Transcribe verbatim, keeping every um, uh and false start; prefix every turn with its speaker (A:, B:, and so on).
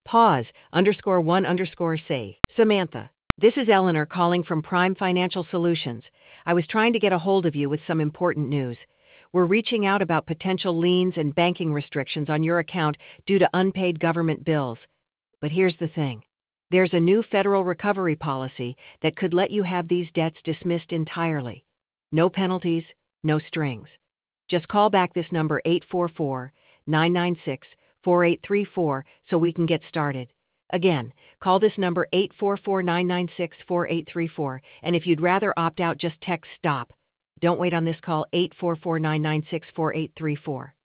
A: Pause, underscore one underscore say. Samantha, this is Eleanor calling from Prime Financial Solutions. I was trying to get a hold of you with some important news. We're reaching out about potential liens and banking restrictions on your account due to unpaid government bills. But here's the thing. There's a new federal recovery policy that could let you have these debts dismissed entirely. No penalties, no strings. Just call back this number eight four four, nine nine six, four eight three four so we can get started. Again, call this number eight four four, nine nine six, four eight three four, and if you'd rather opt out, just text STOP. Don't wait on this call eight four four, nine nine six, four eight three four.